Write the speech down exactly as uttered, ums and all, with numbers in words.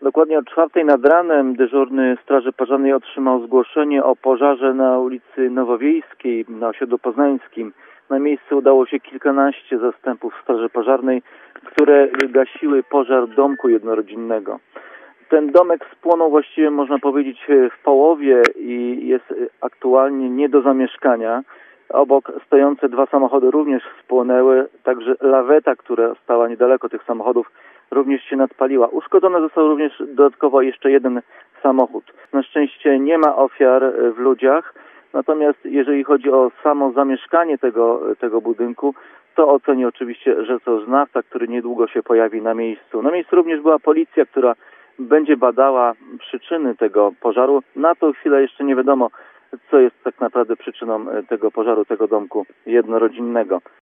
Dokładnie o czwartej nad ranem dyżurny Straży Pożarnej otrzymał zgłoszenie o pożarze na ulicy Nowowiejskiej na osiedlu poznańskim. Na miejscu udało się kilkanaście zastępów Straży Pożarnej, które gasiły pożar domku jednorodzinnego. Ten domek spłonął właściwie, można powiedzieć, w połowie i jest aktualnie nie do zamieszkania. Obok stojące dwa samochody również spłonęły, także laweta, która stała niedaleko tych samochodów, również się nadpaliła. Uszkodzony został również dodatkowo jeszcze jeden samochód. Na szczęście nie ma ofiar w ludziach, natomiast jeżeli chodzi o samo zamieszkanie tego, tego budynku, to oceni oczywiście rzeczoznawca, który niedługo się pojawi na miejscu. Na miejscu również była policja, która będzie badała przyczyny tego pożaru. Na tą chwilę jeszcze nie wiadomo, co jest tak naprawdę przyczyną tego pożaru, tego domku jednorodzinnego.